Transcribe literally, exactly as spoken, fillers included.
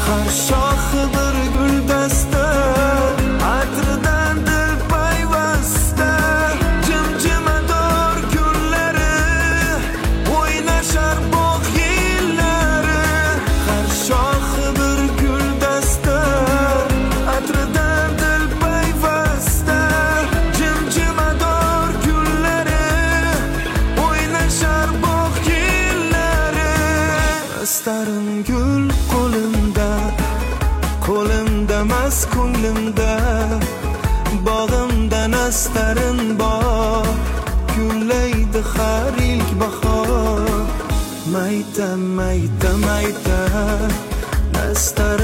har shoxi bir guldasta, atridan dil payvasta, jimjimador kunlari o'ynashar bog' yillari. Har shoxi bir guldasta, atridan dil payvasta, jimjimador kunlari o'ynashar bog' yillari. Astarin gul qo'limda, qo'limda mas ko'nglimda, bog'imdan astarin bog' gullaydi har ilk bahor. Mayda mayda mayda astar